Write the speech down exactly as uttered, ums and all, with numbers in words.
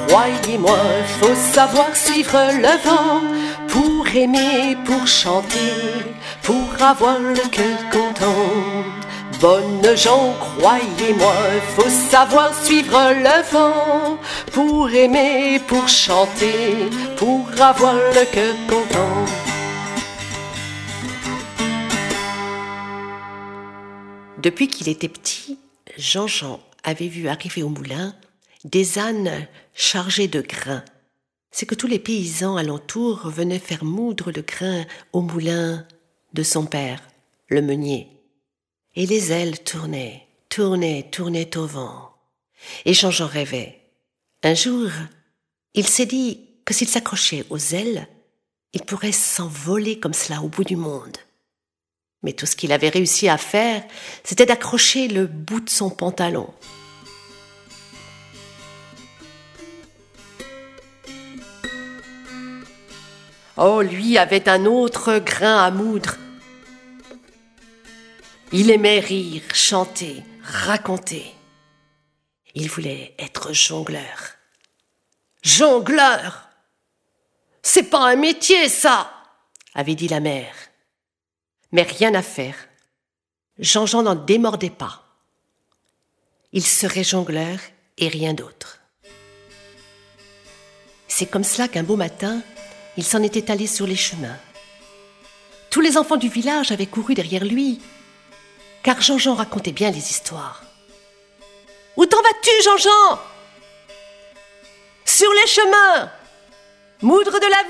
croyez-moi, faut savoir suivre le vent, pour aimer, pour chanter, pour avoir le cœur content. Bonnes gens, croyez-moi, faut savoir suivre le vent, pour aimer, pour chanter, pour avoir le cœur content. Depuis qu'il était petit, Jean-Jean avait vu arriver au moulin des ânes chargés de grains. C'est que tous les paysans alentour venaient faire moudre le grain au moulin de son père, le meunier. Et les ailes tournaient, tournaient, tournaient au vent. Et Jean-Jean rêvait. Un jour, il s'est dit que s'il s'accrochait aux ailes, il pourrait s'envoler comme cela au bout du monde. Mais tout ce qu'il avait réussi à faire, c'était d'accrocher le bout de son pantalon. Oh, lui avait un autre grain à moudre. Il aimait rire, chanter, raconter. Il voulait être jongleur. Jongleur! C'est pas un métier, ça! Avait dit la mère. Mais rien à faire. Jean-Jean n'en démordait pas. Il serait jongleur et rien d'autre. C'est comme cela qu'un beau matin, il s'en était allé sur les chemins. Tous les enfants du village avaient couru derrière lui, car Jean-Jean racontait bien les histoires. « Où t'en vas-tu, Jean-Jean ?»« Sur les chemins, moudre de la vie !»